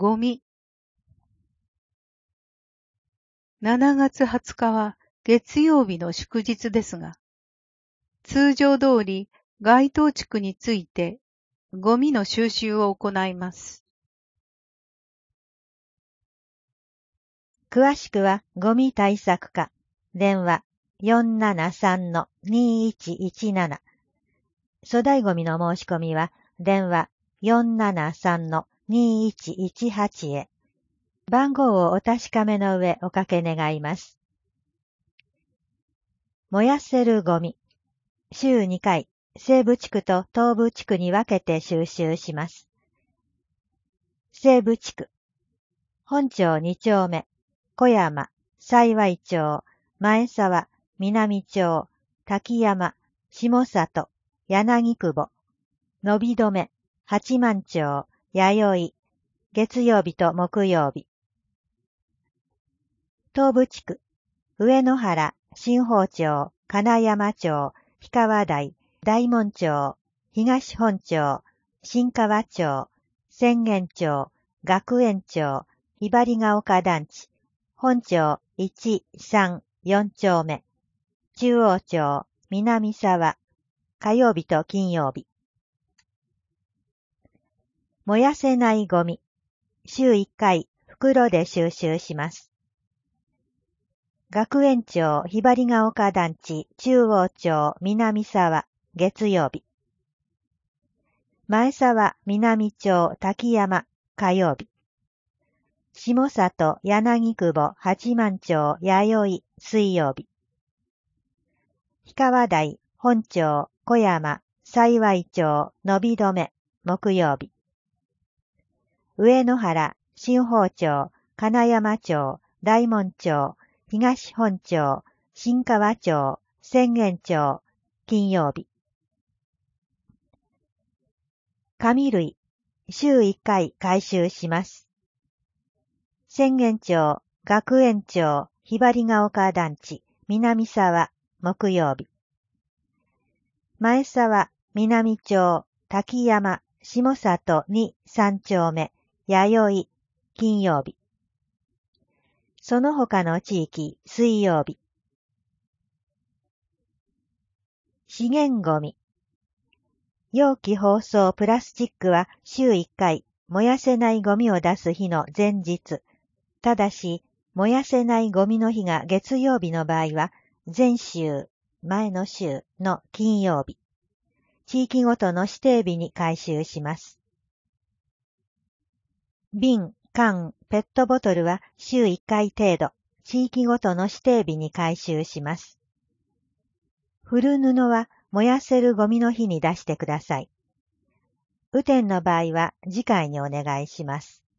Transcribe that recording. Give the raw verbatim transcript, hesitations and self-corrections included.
ゴミ。しちがつはつかは月曜日の祝日ですが、通常通り該当地区についてゴミの収集を行います。 詳しくはゴミ対策課、電話 よんななさんのにいちいちなな。粗大ゴミの申し込みは電話 よんななさんのにいちいちはち へ。番号をお確かめの上おかけ願います。燃やせるゴミ。週にかい、西部地区と東部地区に分けて収集します。西部地区。本町に丁目、小山、幸町、前沢、南町、滝山、下里、柳久保、伸び止め、八幡町、弥生、月曜日と木曜日。東部地区、上野原、新宝町、金山町、氷川台、大門町、東本町、新川町、浅間町、学園町、ひばりが丘団地、本町いち、さん、よん丁目、中央町、南沢、火曜日と金曜日。燃やせないゴミ、週いっかい袋で収集します。学園町、ひばりが丘団地、中央町、南沢、月曜日。前沢、南町、滝山、火曜日。下里、柳久保、八幡町、弥生、水曜日。氷川台、本町、小山、幸町、伸び止め、木曜日。上野原、新宝町、金山町、大門町、東本町、新川町、浅間町、金曜日。紙類、週いっかい回収します。浅間町、学園町、ひばりが丘団地、南沢、木曜日。前沢、南町、滝山、下里に、さん丁目、弥生、金曜日。その他の地域、水曜日。資源ゴミ。容器包装プラスチックは週いっかい、燃やせないゴミを出す日の前日。ただし、燃やせないゴミの日が月曜日の場合は、前週、前の週の金曜日。地域ごとの指定日に回収します。瓶、缶、ペットボトルは週いっかい程度、地域ごとの指定日に回収します。古布は燃やせるゴミの日に出してください。雨天の場合は次回にお願いします。